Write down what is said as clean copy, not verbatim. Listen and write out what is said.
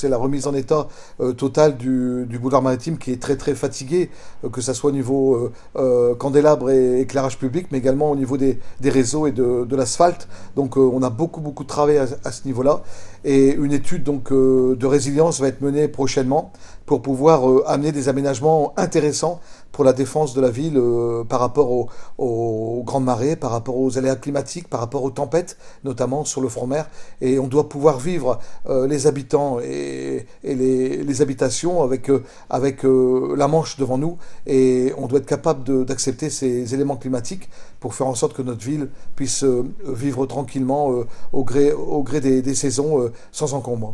c'est la remise en état totale du boulevard maritime qui est très très fatigué, que ce soit au niveau candélabre et éclairage public, mais également au niveau des réseaux et de l'asphalte. Donc on a beaucoup de travail à ce niveau-là. Et une étude donc de résilience va être menée prochainement pour pouvoir amener des aménagements intéressants pour la défense de la ville par rapport aux grandes marées, par rapport aux aléas climatiques, par rapport aux tempêtes, notamment sur le front mer. Et on doit pouvoir vivre les habitants et les habitations avec la Manche devant nous. Et on doit être capable d'accepter ces éléments climatiques pour faire en sorte que notre ville puisse vivre tranquillement au gré des saisons sans encombre.